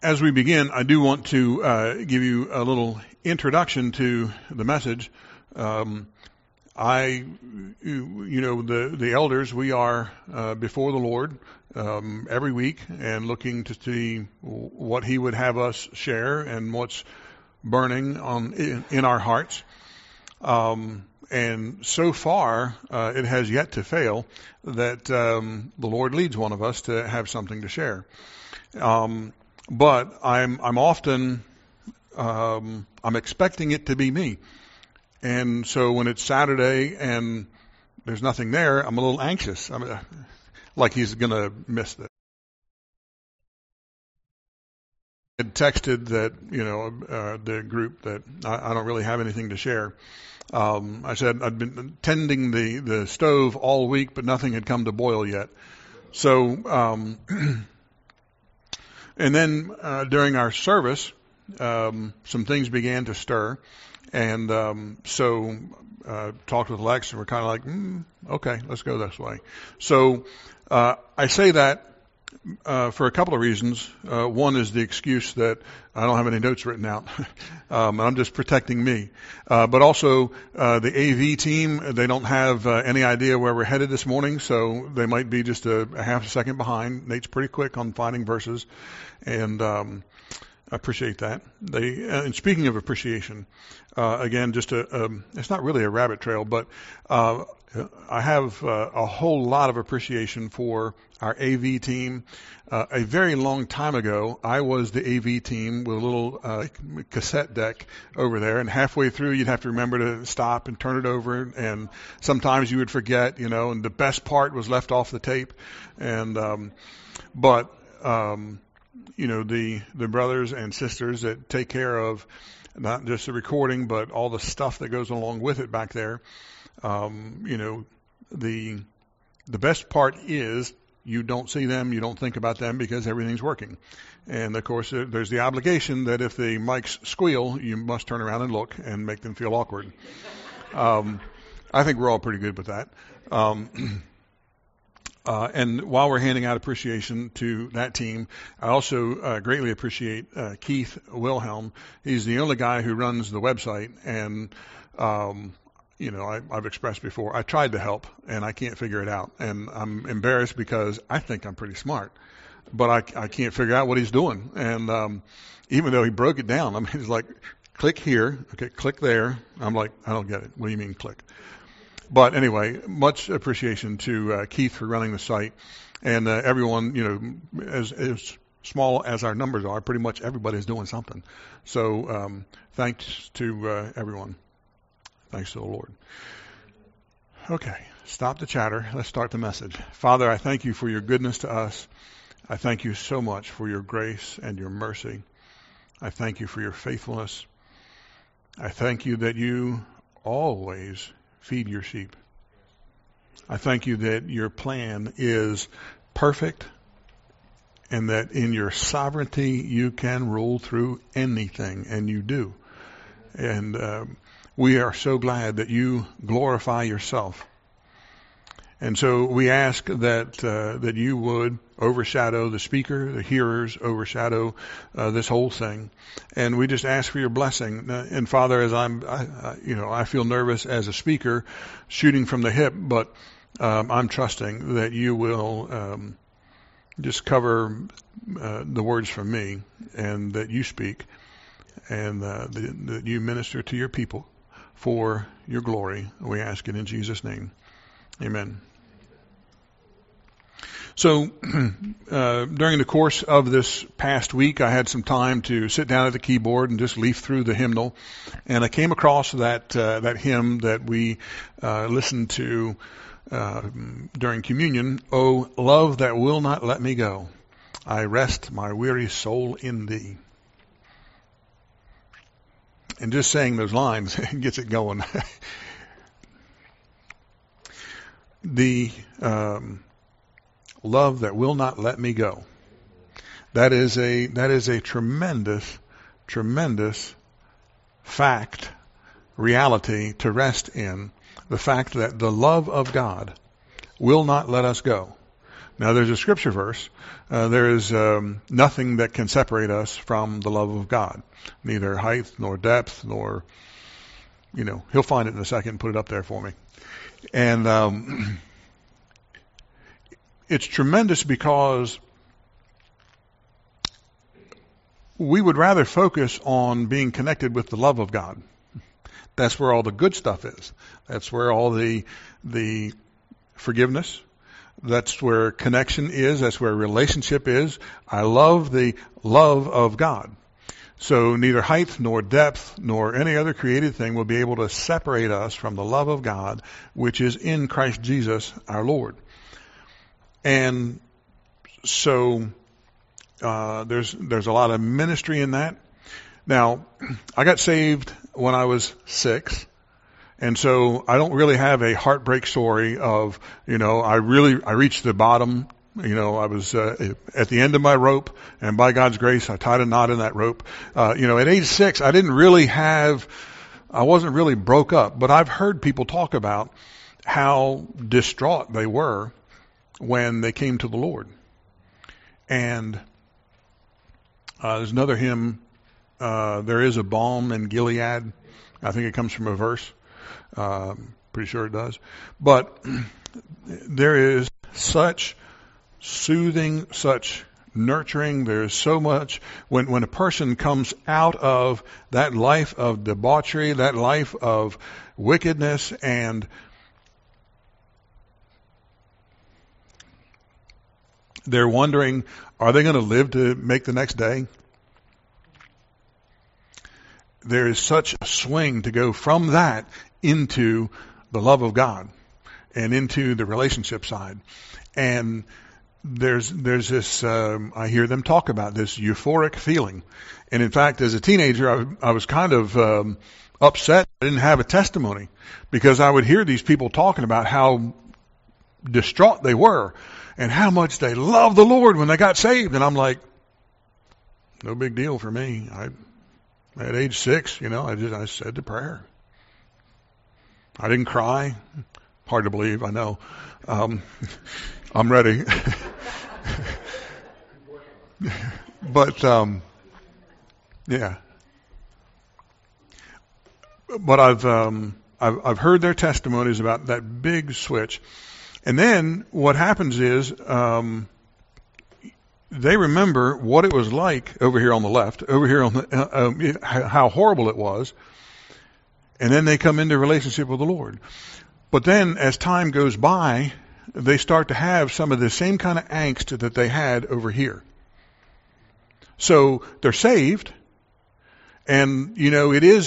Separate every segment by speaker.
Speaker 1: As we begin, I do want to give you a little introduction to the message. The elders, we are before the Lord every week and looking to see what He would have us share and what's burning in our hearts. And so far, it has yet to fail that the Lord leads one of us to have something to share. But I'm often I'm expecting it to be me, and so when it's Saturday and there's nothing there, I'm a little anxious. I'm like he's going to miss this. I had texted that the group that I don't really have anything to share. I said I'd been tending the stove all week, but nothing had come to boil yet. So. And then during our service, some things began to stir, and so talked with Lex, and we're kind of like, okay, let's go this way. So I say that for a couple of reasons. One is the excuse that I don't have any notes written out, and I'm just protecting me. But also the AV team, they don't have any idea where we're headed this morning, so they might be just a half a second behind. Nate's pretty quick on finding verses, and I appreciate that. And speaking of appreciation, again, just it's not really a rabbit trail, but I have a whole lot of appreciation for our AV team. A very long time ago, I was the AV team with a little cassette deck over there, and halfway through you'd have to remember to stop and turn it over, and sometimes you would forget, and the best part was left off the tape. And the brothers and sisters that take care of not just the recording, but all the stuff that goes along with it back there, the best part is you don't see them, you don't think about them because everything's working. And of course, there's the obligation that if the mics squeal, you must turn around and look and make them feel awkward. I think we're all pretty good with that. And while we're handing out appreciation to that team, I also greatly appreciate Keith Wilhelm. He's the only guy who runs the website, and I've expressed before, I tried to help, and I can't figure it out. And I'm embarrassed because I think I'm pretty smart, but I can't figure out what he's doing. And even though he broke it down, I mean, he's like, click here, okay, click there. I'm like, I don't get it. What do you mean click? But anyway, much appreciation to Keith for running the site, and everyone, as small as our numbers are, pretty much everybody's doing something. So thanks to everyone. Thanks to the Lord. Okay, stop the chatter. Let's start the message. Father, I thank you for your goodness to us. I thank you so much for your grace and your mercy. I thank you for your faithfulness. I thank you that you always feed your sheep. I thank you that your plan is perfect and that in your sovereignty you can rule through anything, and you do. And we are so glad that you glorify yourself. And so we ask that you would overshadow the speaker, the hearers, overshadow this whole thing. And we just ask for your blessing. And Father, as I feel nervous as a speaker, shooting from the hip, but I'm trusting that you will just cover the words from me, and that you speak, and that you minister to your people for your glory. We ask it in Jesus' name. Amen. So during the course of this past week, I had some time to sit down at the keyboard and just leaf through the hymnal, and I came across that hymn that we listened to during communion. "O love that will not let me go, I rest my weary soul in thee." And just saying those lines gets it going. The love that will not let me go. That is a tremendous fact, reality to rest in. The fact that the love of God will not let us go. Now there's a scripture verse. There is nothing that can separate us from the love of God. Neither height nor depth nor, he'll find it in a second and put it up there for me. And it's tremendous because we would rather focus on being connected with the love of God. That's where all the good stuff is. That's where all the forgiveness, that's where connection is, that's where relationship is. I love the love of God. So neither height nor depth nor any other created thing will be able to separate us from the love of God, which is in Christ Jesus our Lord. And so there's a lot of ministry in that. Now, I got saved when I was 6, and so I don't really have a heartbreak story of, I reached the bottom. I was at the end of my rope, and by God's grace, I tied a knot in that rope. At age 6, I wasn't really broke up, but I've heard people talk about how distraught they were when they came to the Lord. And there's another hymn, there is a balm in Gilead. I think it comes from a verse. Pretty sure it does. But there is such soothing, such nurturing. There's so much. When a person comes out of that life of debauchery, that life of wickedness, and they're wondering, are they going to live to make the next day? There is such a swing to go from that into the love of God and into the relationship side. And there's this, I hear them talk about this euphoric feeling. And in fact, as a teenager, I was kind of upset I didn't have a testimony, because I would hear these people talking about how distraught they were and how much they loved the Lord when they got saved. And I'm like, no big deal for me. At age 6, I said the prayer. I didn't cry. Hard to believe, I know. I'm ready. But, yeah. But I've heard their testimonies about that big switch. And then what happens is, they remember what it was like over here on the left, over here on the, how horrible it was. And then they come into relationship with the Lord. But then as time goes by, they start to have some of the same kind of angst that they had over here. So they're saved. And, it is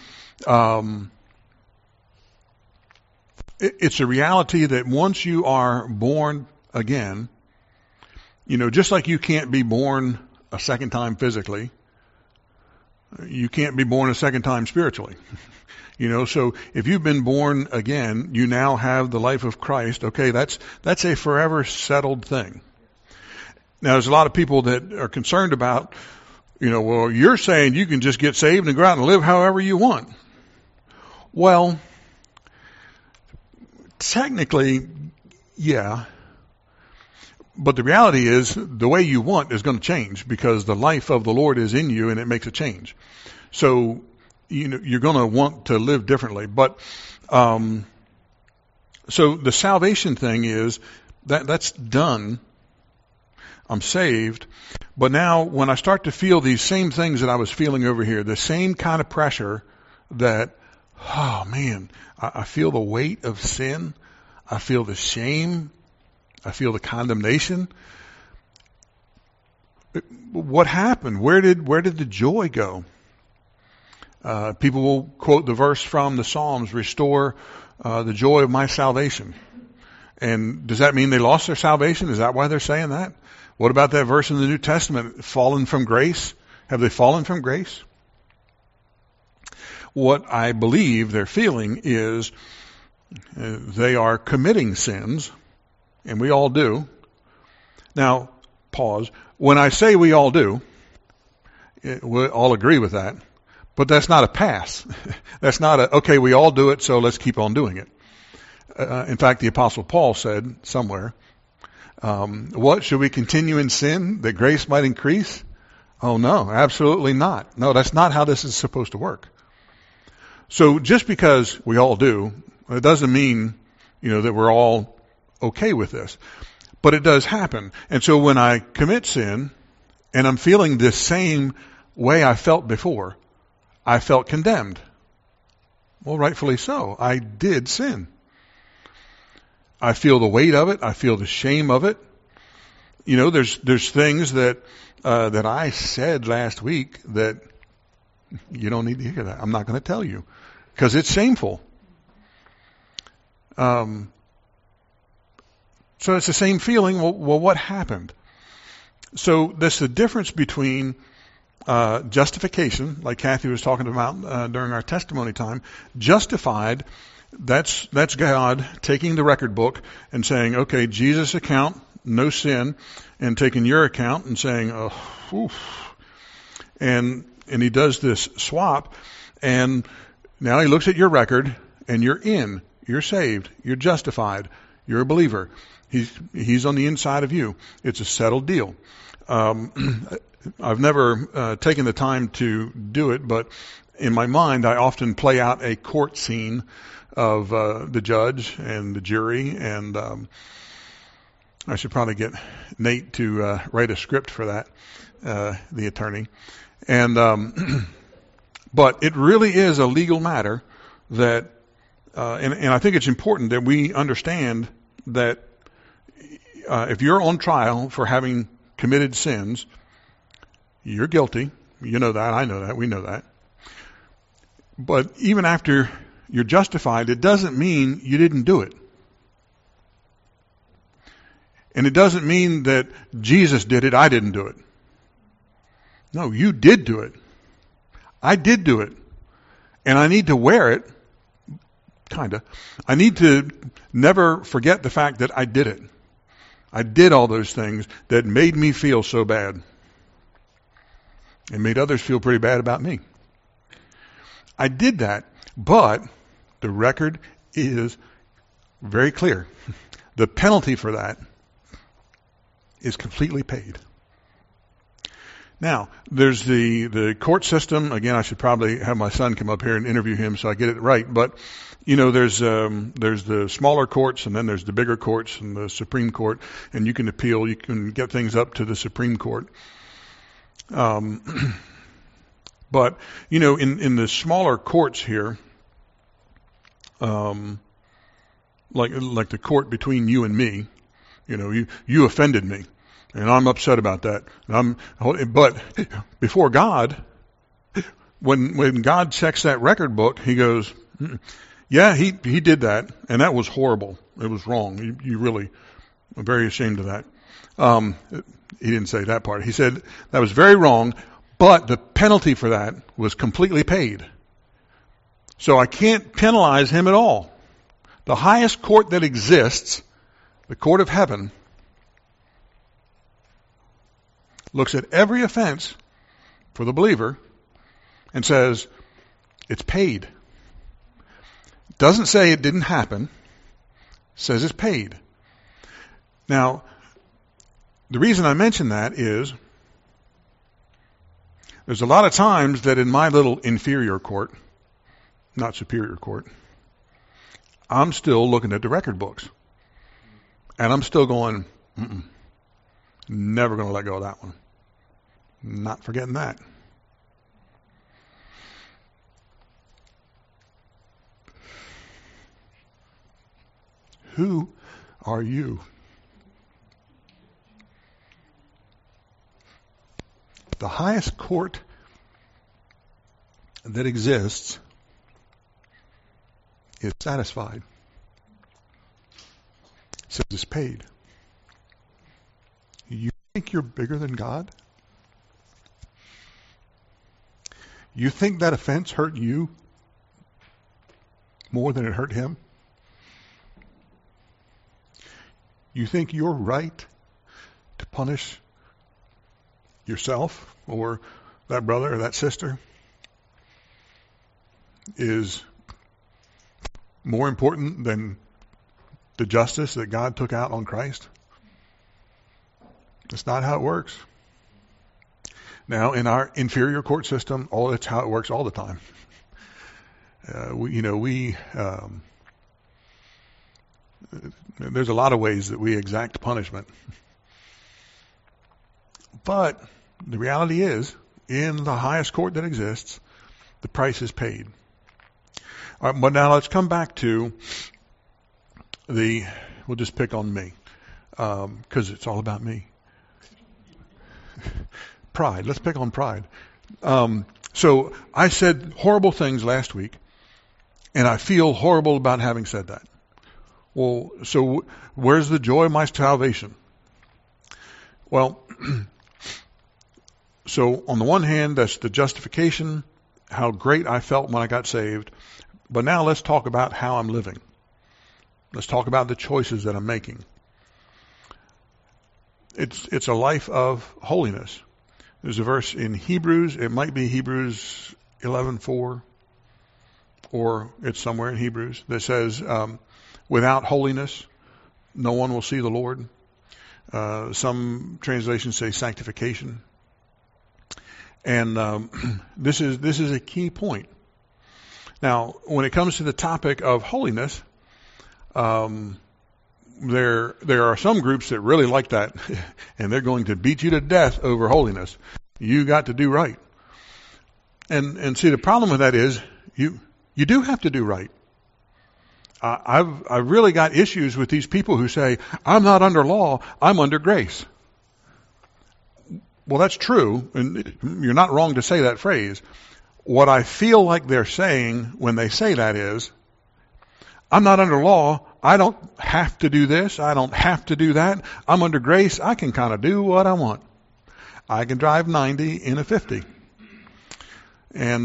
Speaker 1: it's a reality that once you are born again, just like you can't be born a second time physically, you can't be born a second time spiritually. So if you've been born again, you now have the life of Christ. Okay, that's a forever settled thing. Now, there's a lot of people that are concerned about, well, you're saying you can just get saved and go out and live however you want. Well, technically, yeah. But the reality is the way you want is going to change, because the life of the Lord is in you and it makes a change. So, you're going to want to live differently. But, so the salvation thing is that's done. I'm saved. But now when I start to feel these same things that I was feeling over here, the same kind of pressure that, oh man, I feel the weight of sin. I feel the shame. I feel the condemnation. What happened? Where did the joy go? People will quote the verse from the Psalms, restore the joy of my salvation. And does that mean they lost their salvation? Is that why they're saying that? What about that verse in the New Testament, fallen from grace? Have they fallen from grace? What I believe they're feeling is they are committing sins, and we all do. Now, pause. When I say we all do, we all agree with that, but that's not a pass. That's not okay, we all do it, so let's keep on doing it. In fact, the Apostle Paul said somewhere, What, should we continue in sin that grace might increase? Oh no, absolutely not. No, that's not how this is supposed to work. So just because we all do, it doesn't mean, that we're all okay with this. But it does happen. And so when I commit sin and I'm feeling the same way I felt before, I felt condemned. Well, rightfully so. I did sin. I feel the weight of it. I feel the shame of it. There's things that I said last week that you don't need to hear that. I'm not going to tell you because it's shameful. So it's the same feeling. Well, what happened? So that's the difference between justification, like Kathy was talking about during our testimony time. Justified, that's God taking the record book and saying, okay, Jesus' account, no sin, and taking your account and saying, oh, oof. And he does this swap, and now he looks at your record, and you're saved, you're justified, you're a believer. He's on the inside of you. It's a settled deal. I've never taken the time to do it, but in my mind, I often play out a court scene of the judge and the jury, and I should probably get Nate to write a script for that, the attorney. And but it really is a legal matter that, and I think it's important that we understand that if you're on trial for having committed sins, you're guilty. You know that. I know that. We know that. But even after you're justified, it doesn't mean you didn't do it. And it doesn't mean that Jesus did it, I didn't do it. No, you did do it. I did do it. And I need to wear it, kinda. I need to never forget the fact that I did it. I did all those things that made me feel so bad. It made others feel pretty bad about me. I did that, but the record is very clear. The penalty for that is completely paid. Now, there's the court system. Again, I should probably have my son come up here and interview him so I get it right. But, there's the smaller courts, and then there's the bigger courts and the Supreme Court, and you can appeal. You can get things up to the Supreme Court. But, in the smaller courts here, like the court between you and me, you offended me, and I'm upset about that. But before God, when God checks that record book, he goes, yeah, he did that, and that was horrible. It was wrong. You really are very ashamed of that. He didn't say that part. He said that was very wrong, but the penalty for that was completely paid. So I can't penalize him at all. The highest court that exists, the court of heaven, looks at every offense for the believer and says, it's paid. Doesn't say it didn't happen. Says it's paid. Now, the reason I mention that is there's a lot of times that in my little inferior court, not superior court, I'm still looking at the record books. And I'm still going, never going to let go of that one. Not forgetting that. Who are you? The highest court that exists is satisfied. It says it's paid. You think you're bigger than God? You think that offense hurt you more than it hurt him? You think you're right to punish yourself or that brother or that sister is more important than the justice that God took out on Christ? It's not how it works. Now, in our inferior court system, it's how it works all the time. There's a lot of ways that we exact punishment. But the reality is, in the highest court that exists, the price is paid. All right, but now let's come back to we'll just pick on me, because it's all about me. Pride. Let's pick on pride. So I said horrible things last week, and I feel horrible about having said that. Well, so where's the joy of my salvation? Well, so on the one hand, that's the justification, how great I felt when I got saved. But now let's talk about how I'm living. Let's talk about the choices that I'm making. It's a life of holiness. There's a verse in Hebrews. It might be Hebrews 11:4, or it's somewhere in Hebrews that says, without holiness, no one will see the Lord. Some translations say sanctification. And this is a key point. Now, when it comes to the topic of holiness, there are some groups that really like that, and they're going to beat you to death over holiness. You got to do right. And see, the problem with that is you do have to do right. I've really got issues with these people who say, I'm not under law, I'm under grace. Well, that's true, and you're not wrong to say that phrase. What I feel like they're saying when they say that is, I'm not under law, I don't have to do this, I don't have to do that, I'm under grace, I can kind of do what I want. I can drive 90 in a 50. And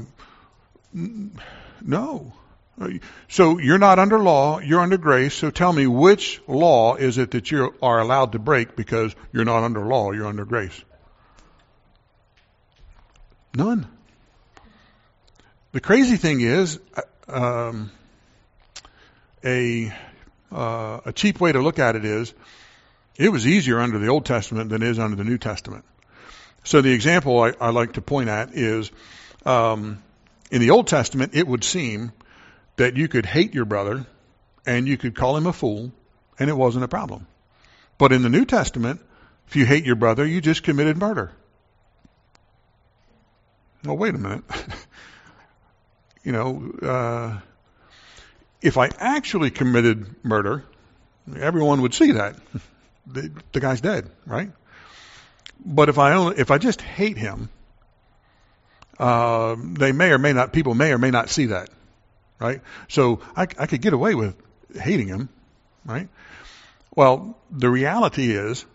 Speaker 1: no. So you're not under law, you're under grace, so tell me, which law is it that you are allowed to break because you're not under law, you're under grace? None. The crazy thing is, a cheap way to look at it is, it was easier under the Old Testament than it is under the New Testament. So the example I like to point at is, in the Old Testament, it would seem that you could hate your brother and you could call him a fool and it wasn't a problem. But in the New Testament, if you hate your brother, you just committed murder. Well, wait a minute. If I actually committed murder, everyone would see that. The guy's dead, right? But if I just hate him, people may or may not see that, right? So I could get away with hating him, right? Well, the reality is,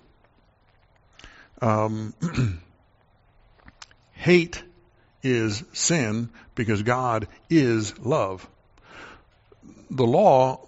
Speaker 1: hate is sin because God is love. The law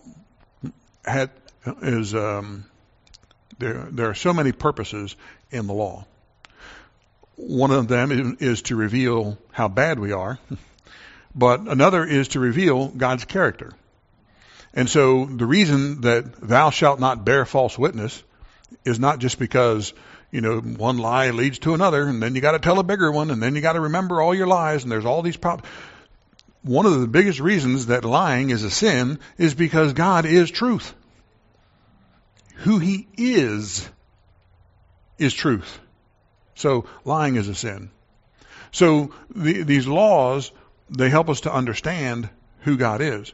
Speaker 1: there are so many purposes in the law. One of them is to reveal how bad we are, but another is to reveal God's character. And so the reason that thou shalt not bear false witness is not just because, one lie leads to another, and then you got to tell a bigger one, and then you got to remember all your lies, and there's all these problems. One of the biggest reasons that lying is a sin is because God is truth. Who He is truth. So lying is a sin. So these laws, they help us to understand who God is.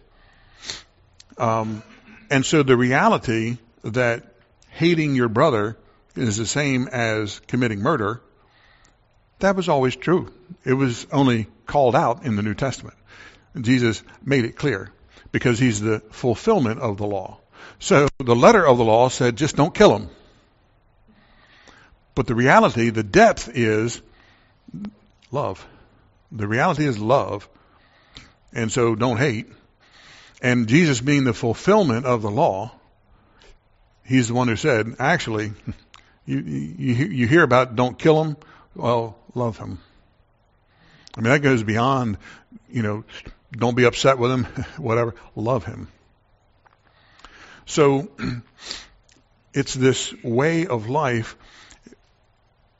Speaker 1: And so the reality that hating your brother is the same as committing murder, that was always true. It was only called out in the New Testament. Jesus made it clear because He's the fulfillment of the law. So the letter of the law said, just don't kill him. But the reality, the depth is love. The reality is love. And so don't hate. And Jesus being the fulfillment of the law, He's the one who said, actually, you hear about don't kill him. Well, love him. I mean, that goes beyond, don't be upset with him, whatever. Love him. So it's this way of life.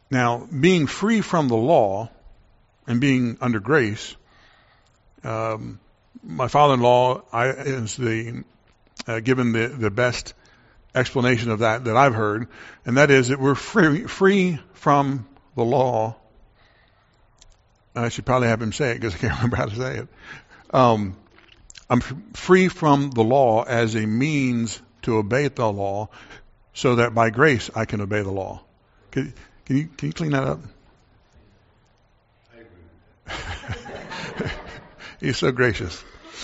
Speaker 1: Now, being free from the law and being under grace, my father-in-law is given the best explanation of that I've heard, and that is that we're free from the law. I should probably have him say it because I can't remember how to say it. I'm free from the law as a means to obey the law, so that by grace I can obey the law. Can you clean that up? I agree. He's so gracious.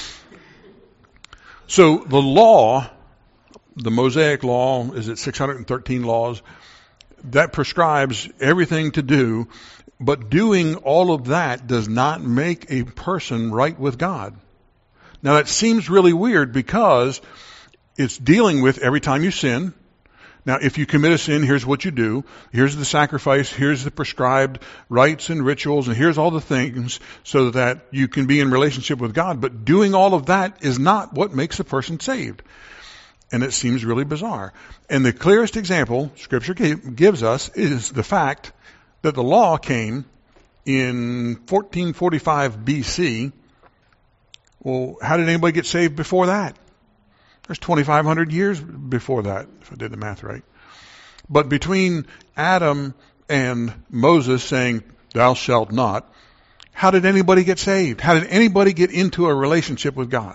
Speaker 1: So the law, the Mosaic law, is it 613 laws? That prescribes everything to do, but doing all of that does not make a person right with God. Now that seems really weird because it's dealing with every time you sin. Now, if you commit a sin, here's what you do. Here's the sacrifice. Here's the prescribed rites and rituals. And here's all the things so that you can be in relationship with God. But doing all of that is not what makes a person saved. And it seems really bizarre. And the clearest example Scripture gives us is the fact that the law came in 1445 BC. Well, how did anybody get saved before that? There's 2,500 years before that, if I did the math right. But between Adam and Moses saying, "Thou shalt not," how did anybody get saved? How did anybody get into a relationship with God?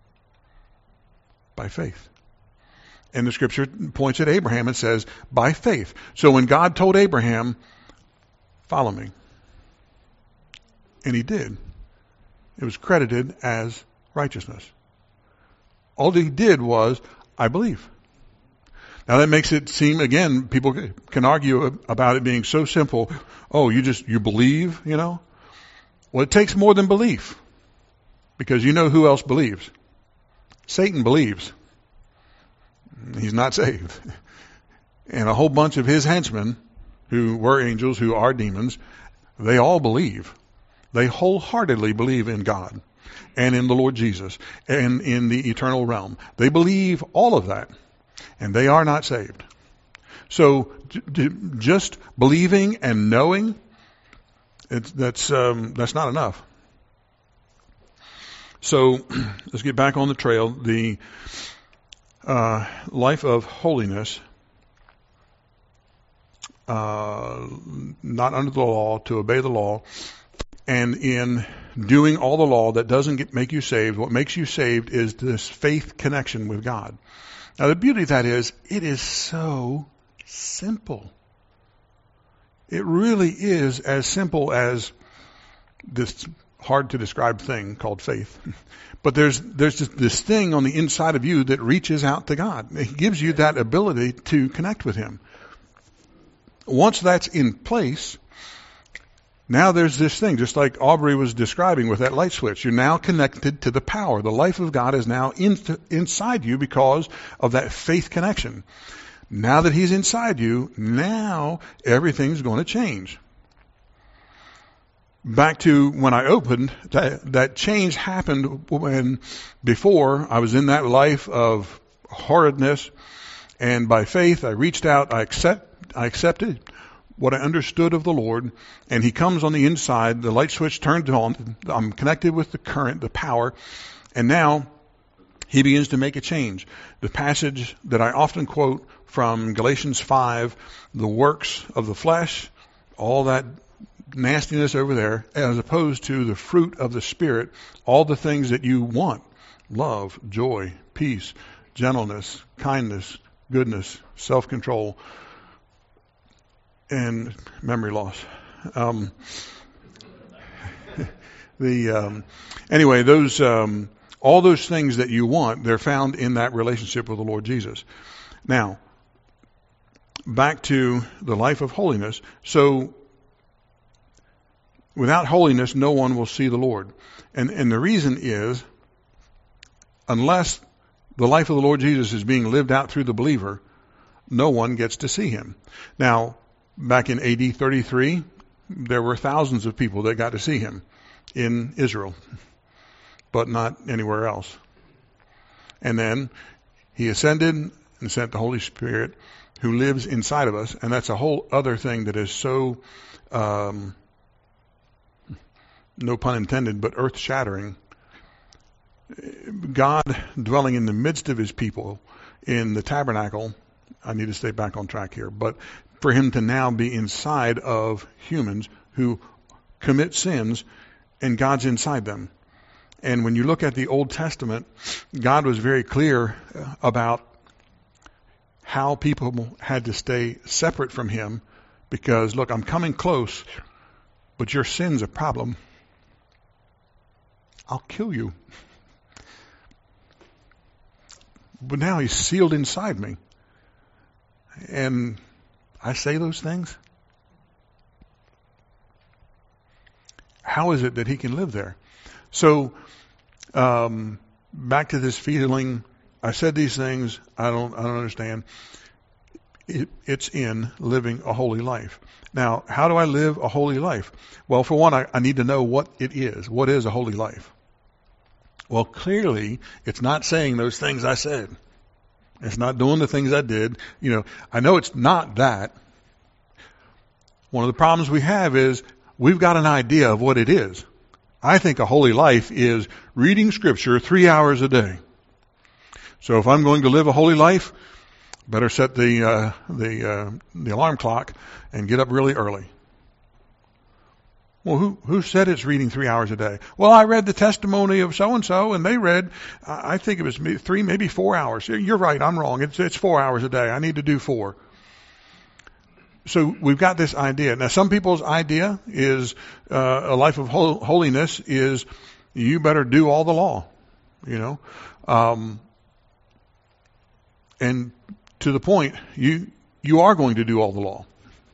Speaker 1: By faith. And the Scripture points at Abraham and says, by faith. So when God told Abraham, "Follow me," and he did, it was credited as righteousness. All he did was, "I believe." Now that makes it seem, again, people can argue about it being so simple. Oh, you believe, Well, it takes more than belief. Because you know who else believes? Satan believes. He's not saved. And a whole bunch of his henchmen, who were angels, who are demons, they all believe. They wholeheartedly believe in God and in the Lord Jesus and in the eternal realm. They believe all of that, and they are not saved. So just believing and knowing, that's not enough. So let's get back on the trail. The life of holiness, not under the law, to obey the law. And in doing all the law, that doesn't make you saved. What makes you saved is this faith connection with God. Now the beauty of that is, it is so simple. It really is as simple as this hard to describe thing called faith. But there's just this thing on the inside of you that reaches out to God. It gives you that ability to connect with Him. Once that's in place, now there's this thing, just like Aubrey was describing with that light switch. You're now connected to the power. The life of God is now inside you because of that faith connection. Now that He's inside you, now everything's going to change. Back to when I opened, that change happened when before I was in that life of horridness, and by faith I reached out, I accepted what I understood of the Lord, and He comes on the inside, the light switch turns on, I'm connected with the current, the power, and now He begins to make a change. The passage that I often quote from Galatians 5, the works of the flesh, all that nastiness over there, as opposed to the fruit of the Spirit, all the things that you want: love, joy, peace, gentleness, kindness, goodness, self-control, and memory loss. Anyway, those all those things that you want, they're found in that relationship with the Lord Jesus. Now, back to the life of holiness. So, without holiness, no one will see the Lord. And the reason is, unless the life of the Lord Jesus is being lived out through the believer, no one gets to see Him. Now, back in AD 33, there were thousands of people that got to see Him in Israel, but not anywhere else. And then He ascended, and sent the Holy Spirit who lives inside of us. And that's a whole other thing that is so, no pun intended, but earth-shattering. God dwelling in the midst of his people in the tabernacle. I need to stay back on track here. But for him to now be inside of humans who commit sins, and God's inside them. And when you look at the Old Testament, God was very clear about how people had to stay separate from him because, look, I'm coming close, but your sin's a problem. I'll kill you. But now he's sealed inside me. And I say those things. How is it that he can live there? So, back to this feeling, I said these things, I don't understand. It's in living a holy life. Now, how do I live a holy life? Well, for one, I need to know what it is. What is a holy life? Well, clearly, it's not saying those things I said. It's not doing the things I did. I know it's not that. One of the problems we have is we've got an idea of what it is. I think a holy life is reading Scripture 3 hours a day. So if I'm going to live a holy life, better set the alarm clock and get up really early. Well, who said it's reading 3 hours a day? Well, I read the testimony of so-and-so, and they read, I think it was 3, maybe 4 hours. You're right, I'm wrong. It's 4 hours a day. I need to do 4. So we've got this idea. Now, some people's idea is a life of holiness is you better do all the law, and to the point, you are going to do all the law.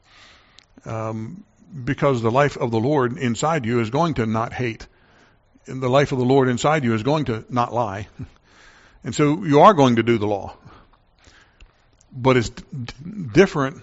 Speaker 1: Because the life of the Lord inside you is going to not hate. And the life of the Lord inside you is going to not lie. And so you are going to do the law. But it's different,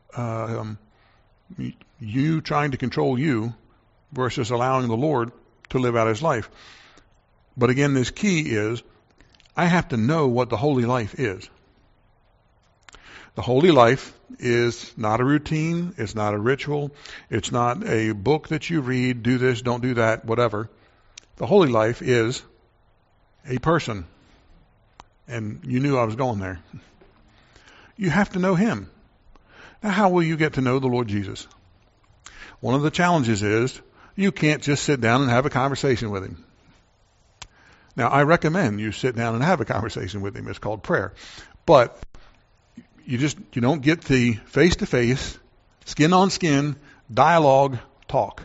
Speaker 1: you trying to control you versus allowing the Lord to live out his life. But again, this key is I have to know what the holy life is. The holy life is not a routine. It's not a ritual. It's not a book that you read, do this, don't do that, whatever. The holy life is a person. And you knew I was going there. You have to know him. Now, how will you get to know the Lord Jesus? One of the challenges is you can't just sit down and have a conversation with him. Now, I recommend you sit down and have a conversation with him. It's called prayer. But you don't get the face-to-face, skin-on-skin, dialogue talk.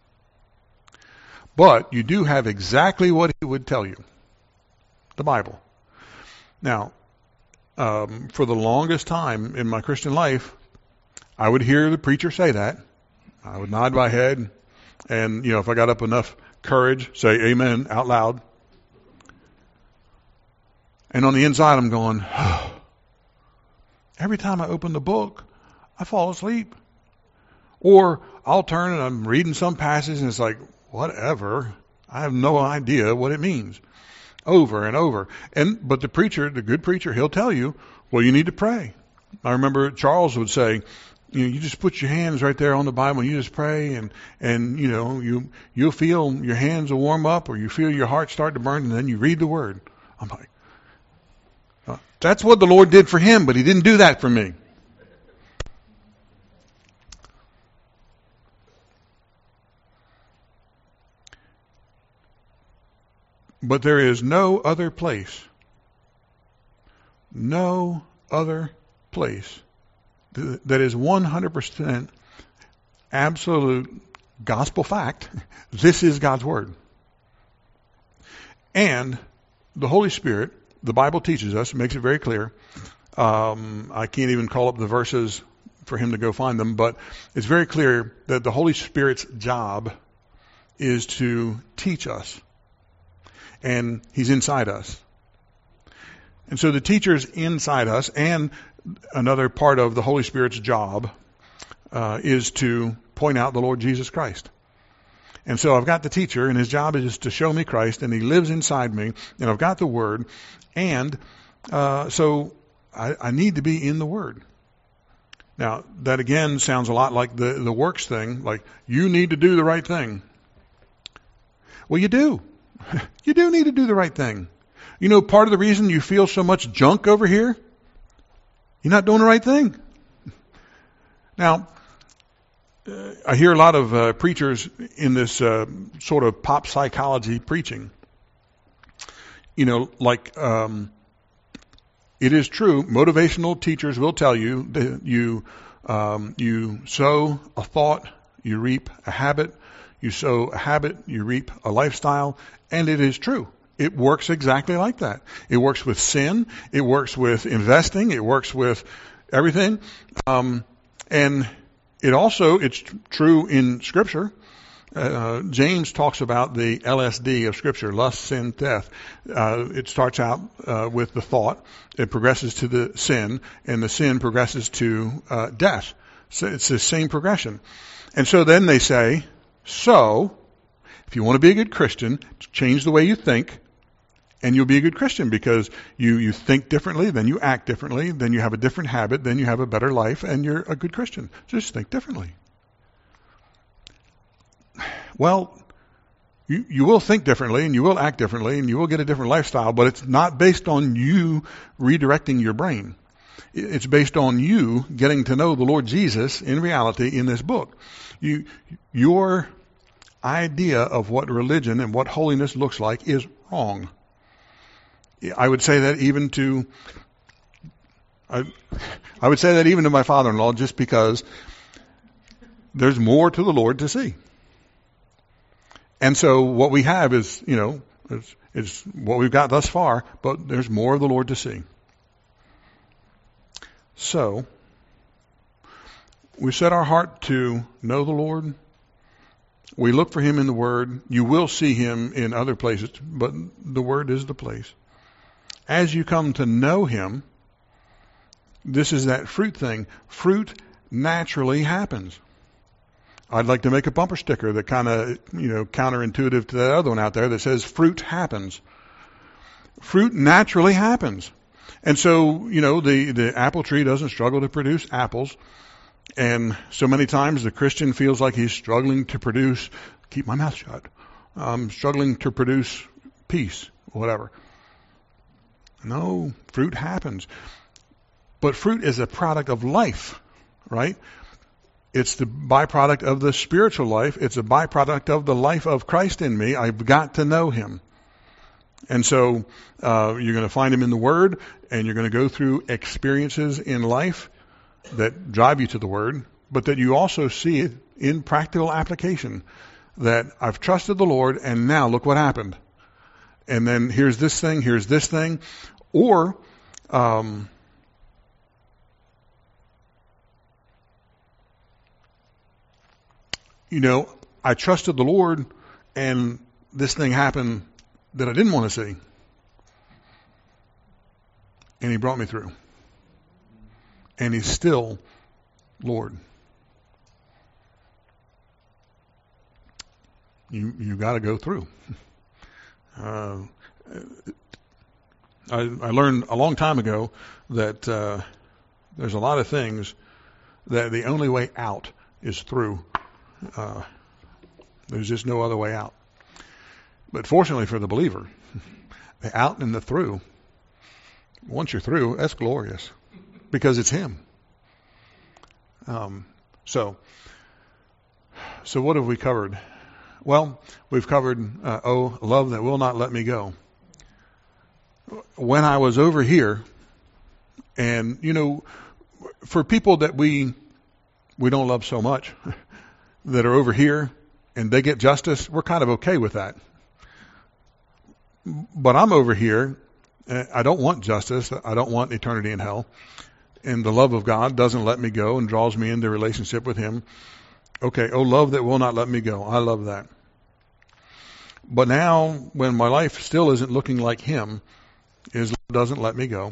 Speaker 1: But you do have exactly what he would tell you. The Bible. Now, for the longest time in my Christian life, I would hear the preacher say that. I would nod my head. And, if I got up enough courage, say amen out loud. And on the inside, I'm going, every time I open the book, I fall asleep. Or I'll turn and I'm reading some passage and it's like, whatever. I have no idea what it means. Over and over. But the preacher, the good preacher, he'll tell you, well, you need to pray. I remember Charles would say, you just put your hands right there on the Bible and you just pray and you'll feel your hands will warm up or you feel your heart start to burn and then you read the word. I'm like, that's what the Lord did for him, but he didn't do that for me. But there is no other place that is 100% absolute gospel fact. This is God's word. And the Holy Spirit, the Bible teaches us, makes it very clear. I can't even call up the verses for him to go find them, but it's very clear that the Holy Spirit's job is to teach us. And he's inside us. And so the teacher's inside us, and another part of the Holy Spirit's job is to point out the Lord Jesus Christ. And so I've got the teacher, and his job is to show me Christ, and he lives inside me, and I've got the Word. And so I need to be in the Word. Now, that again sounds a lot like the works thing, like you need to do the right thing. Well, you do. You do need to do the right thing. You know, part of the reason you feel so much junk over here, you're not doing the right thing. Now, I hear a lot of preachers in this sort of pop psychology preaching. You know, like it is true, motivational teachers will tell you that you sow a thought, you reap a habit. You sow a habit, you reap a lifestyle, and it is true. It works exactly like that. It works with sin. It works with investing. It works with everything. And it's true in Scripture. James talks about the LSD of Scripture, lust, sin, death. It starts out with the thought. It progresses to the sin, and the sin progresses to death. So it's the same progression. And so then they say, so, if you want to be a good Christian, change the way you think, and you'll be a good Christian because you think differently, then you act differently, then you have a different habit, then you have a better life, and you're a good Christian. Just think differently. Well, you will think differently, and you will act differently, and you will get a different lifestyle, but it's not based on you redirecting your brain. It's based on you getting to know the Lord Jesus in reality in this book. Your idea of what religion and what holiness looks like is wrong. I would say that even to my father-in-law, just because there's more to the Lord to see. And so what we have is, is what we've got thus far, but there's more of the Lord to see. So, we set our heart to know the Lord. We look for Him in the Word. You will see Him in other places, but the Word is the place. As you come to know Him, this is that fruit thing. Fruit naturally happens. I'd like to make a bumper sticker that kind of, counterintuitive to that other one out there that says fruit happens. Fruit naturally happens. And so, the apple tree doesn't struggle to produce apples. And so many times the Christian feels like he's struggling to produce, keep my mouth shut, struggling to produce peace, whatever. No, fruit happens. But fruit is a product of life, right? It's the byproduct of the spiritual life. It's a byproduct of the life of Christ in me. I've got to know Him. And so you're going to find Him in the Word, and you're going to go through experiences in life that drive you to the Word, but that you also see it in practical application. That I've trusted the Lord, and now look what happened. And then here's this thing. Or, I trusted the Lord, and this thing happened that I didn't want to see. And He brought me through. And He's still Lord. You got to go through. I learned a long time ago that there's a lot of things that the only way out is through. There's just no other way out. But fortunately for the believer, the out and the through, once you're through, that's glorious because it's Him. So what have we covered? Well, we've covered, love that will not let me go. When I was over here, and, for people that we don't love so much, that are over here, and they get justice, we're kind of okay with that. But I'm over here, I don't want justice, I don't want eternity in hell, and the love of God doesn't let me go and draws me into relationship with Him. Okay, love that will not let me go. I love that. But now, when my life still isn't looking like Him, His love doesn't let me go.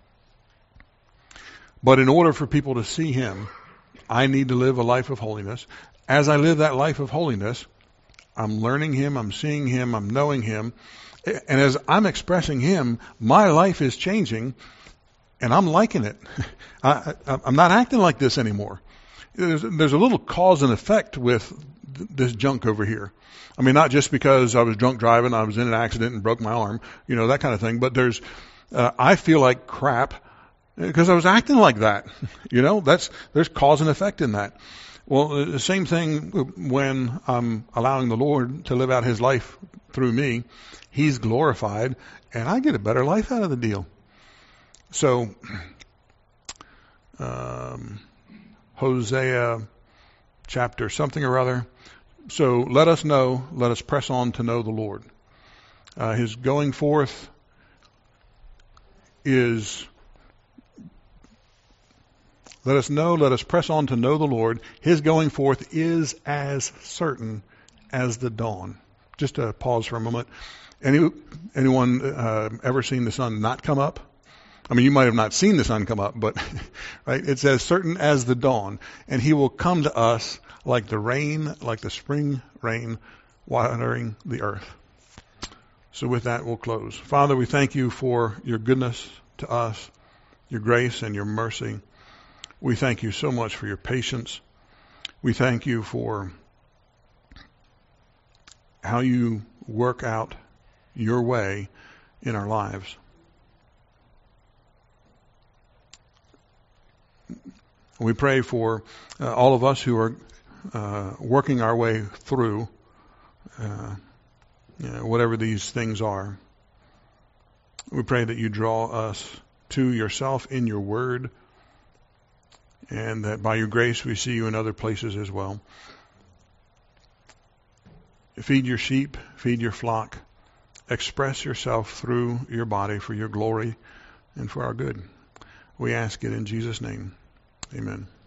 Speaker 1: But in order for people to see Him, I need to live a life of holiness. As I live that life of holiness, I'm learning Him, I'm seeing Him, I'm knowing Him. And as I'm expressing Him, my life is changing. And I'm liking it. I'm not acting like this anymore. There's a little cause and effect with this junk over here. I mean, not just because I was drunk driving, I was in an accident and broke my arm, that kind of thing. But I feel like crap because I was acting like that. There's cause and effect in that. Well, the same thing when I'm allowing the Lord to live out his life through me. He's glorified, and I get a better life out of the deal. So, Hosea chapter something or other. So let us press on to know the Lord. His going forth is, let us press on to know the Lord. His going forth is as certain as the dawn. Just to pause for a moment. Anyone ever seen the sun not come up? I mean, you might have not seen the sun come up, but right, it's as certain as the dawn. And he will come to us like the rain, like the spring rain, watering the earth. So with that, we'll close. Father, we thank you for your goodness to us, your grace and your mercy. We thank you so much for your patience. We thank you for how you work out your way in our lives. We pray for all of us who are working our way through whatever these things are. We pray that you draw us to yourself in your word, and that by your grace we see you in other places as well. Feed your sheep, feed your flock, express yourself through your body for your glory and for our good. We ask it in Jesus' name. Amen.